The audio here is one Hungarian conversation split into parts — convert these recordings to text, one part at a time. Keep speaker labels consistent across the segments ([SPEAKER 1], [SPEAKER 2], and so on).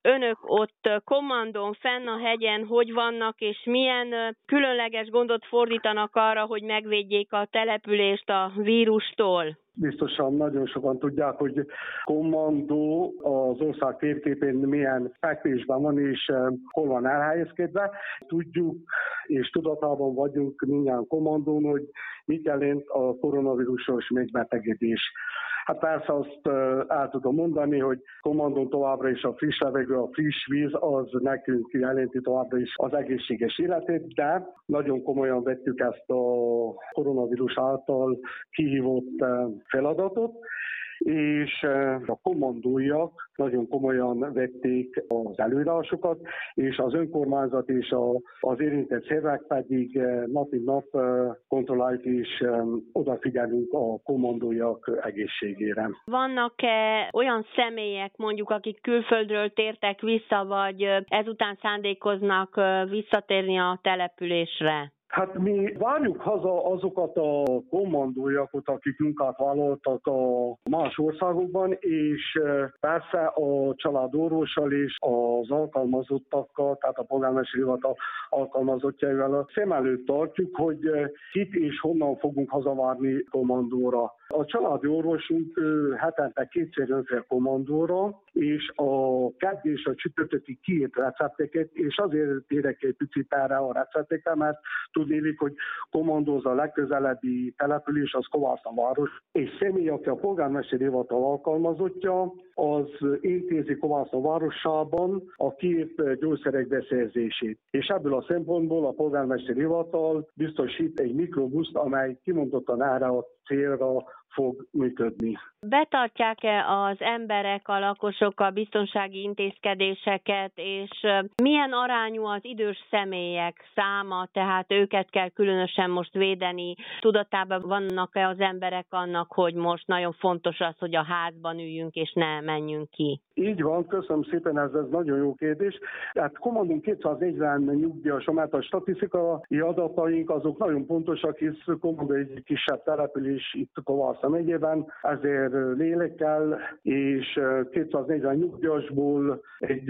[SPEAKER 1] önök ott kommandón fenn a hegyen hogy vannak, és milyen különleges gondot fordítanak arra, hogy megvédjék a települést a vírustól?
[SPEAKER 2] Biztosan nagyon sokan tudják, hogy kommandó az ország térképén milyen fekvésben van és hol van elhelyezkedve. Tudjuk és tudatában vagyunk mindjárt kommandón, hogy mit jelent a koronavírusos megbetegedés. Hát persze azt el tudom mondani, hogy kommandón továbbra is a friss levegő, a friss víz, az nekünk jelenti továbbra is az egészséges életet, de nagyon komolyan vettük ezt a koronavírus által kihívott feladatot, és a kommandóiak nagyon komolyan vették az előírásokat, és az önkormányzat és az érintett szervek pedig nap mint nap kontrolláljuk és odafigyelünk a kommandóiak egészségére.
[SPEAKER 1] Vannak-e olyan személyek, mondjuk, akik külföldről tértek vissza, vagy ezután szándékoznak visszatérni a településre?
[SPEAKER 2] Hát mi várjuk haza azokat a kommandójakat, akik munkát vállaltak a más országokban, és persze a családorvossal és az alkalmazottakkal, tehát a polgármesteri hivatal alkalmazottjaival szem előtt tartjuk, hogy kit és honnan fogunk hazavárni kommandóra. A családi orvosunk hetente kétszer jön fel kommandóra, és a keddi és a csütörtöki kiírt recepteket, és azért térek egy picit erre a receptekre, mert tudnélik, hogy kommandóz a legközelebbi település, az Kovászna-város, és személy, aki a polgármesteri hivatal alkalmazottja, az intézi Kovászna városában a kiírt gyógyszerek beszerzését. És ebből a szempontból a polgármesteri hivatal biztosít egy mikrobuszt, amely kimondottan erre a célra fog működni.
[SPEAKER 1] Betartják-e az emberek, a lakosok a biztonsági intézkedéseket, és milyen arányú az idős személyek száma, tehát őket kell különösen most védeni? Tudatában vannak-e az emberek annak, hogy most nagyon fontos az, hogy a házban üljünk és ne menjünk ki?
[SPEAKER 2] Így van, köszönöm szépen, ez nagyon jó kérdés. Tehát kommandón 240 nyugdíjas, mert a statisztikai adataink azok nagyon pontosak, hisz kommandó egy kisebb település itt Kovászna megyében, ezért lélekkel, és 240 nyugdíjasból egy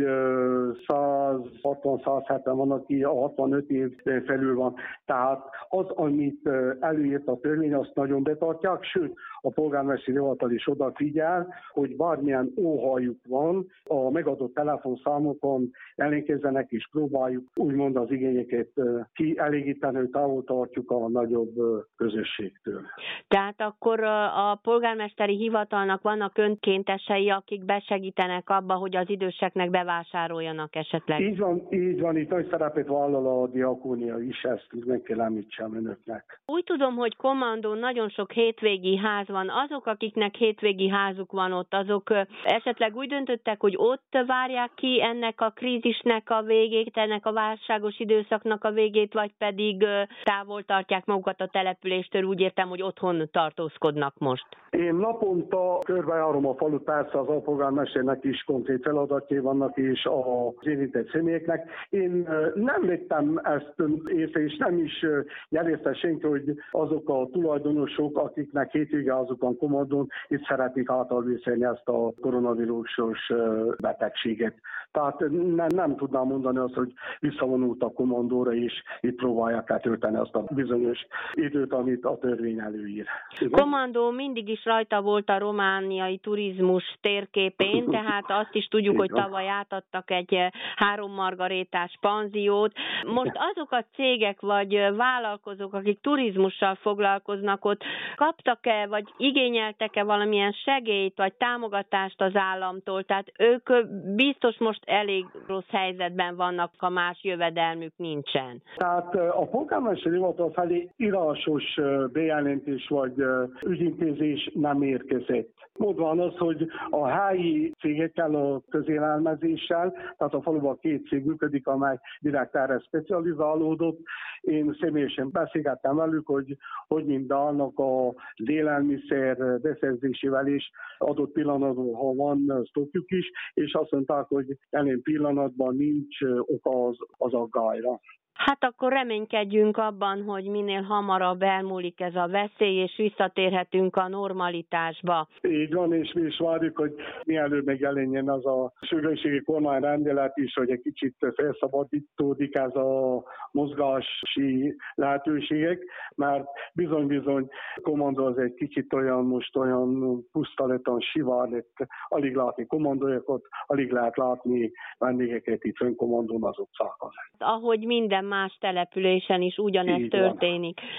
[SPEAKER 2] 160-170 van, aki a 65 év felül van. Tehát az, amit előírt a törvény, azt nagyon betartják, sőt, a polgármesteri hivatal is odafigyel, hogy bármilyen óhajuk van, a megadott telefonszámokon ellenkezzenek és próbáljuk úgymond az igényeket kielégíteni, hogy távol tartjuk a nagyobb közösségtől.
[SPEAKER 1] Tehát akkor a polgármesteri hivatalnak vannak önkéntesei, akik besegítenek abba, hogy az időseknek bevásároljanak esetleg?
[SPEAKER 2] Így van, itt nagy szerepet vállal a diakónia is, ezt meg kell említsem önöknek.
[SPEAKER 1] Úgy tudom, hogy kommandón nagyon sok hétvégi ház van. Azok, akiknek hétvégi házuk van ott, azok esetleg úgy döntöttek, hogy ott várják ki ennek a krízisnek a végét, ennek a válságos időszaknak a végét, vagy pedig távol tartják magukat a településtől, úgy értem, hogy otthon tartózkodnak most.
[SPEAKER 2] Én naponta körbejárom a falut, persze az alpolgármesternek is konkrét feladatjai vannak, és az érintett személyeknek. Én nem vettem ezt észre, és nem is jelezte senki, hogy azok a tulajdonosok, akiknek hétvége azokon kommandón, itt szeretnék átalvészeni ezt a koronavírusos betegséget. Tehát nem tudnám mondani azt, hogy visszavonult a kommandóra, és itt próbálják eltölteni azt a bizonyos időt, amit a törvény előír.
[SPEAKER 1] Kommandó mindig is rajta volt a romániai turizmus térképén, tehát azt is tudjuk, hogy tavaly átadtak egy 3 margarétás panziót. Most azok a cégek vagy vállalkozók, akik turizmussal foglalkoznak ott, kaptak-e vagy igényeltek-e valamilyen segélyt vagy támogatást az államtól? Tehát ők biztos most elég rossz helyzetben vannak, ha más jövedelmük nincsen.
[SPEAKER 2] Tehát a polgármesteri hivatal felé írásos bejelentés vagy ügyintézés nem érkezett. Mondván az, hogy a helyi cégekkel, a közélelmezéssel, tehát a faluban 2 cég működik, amely direkt erre specializálódott. Én személyesen beszélgettem velük, hogy mind állnak az élelmiszer beszerzésével is, adott pillanatban, ha van sztokjuk is, és azt mondták, hogy jelen pillanatban nincs oka az aggályra.
[SPEAKER 1] Hát akkor reménykedjünk abban, hogy minél hamarabb elmúlik ez a veszély, és visszatérhetünk a normalitásba.
[SPEAKER 2] Így van, és mi is várjuk, hogy mielőbb megjelenjen az a sürgősségi kormányrendelet is, hogy egy kicsit felszabadítódik ez a mozgási lehetőségek, mert bizony kommandó az egy kicsit most olyan puszta lett, olyan sivár lett, alig látni kommandójakat, alig lehet látni vendégeket itt fönn kommandón az utcákon.
[SPEAKER 1] Ahogy minden más településen is ugyanezt történik.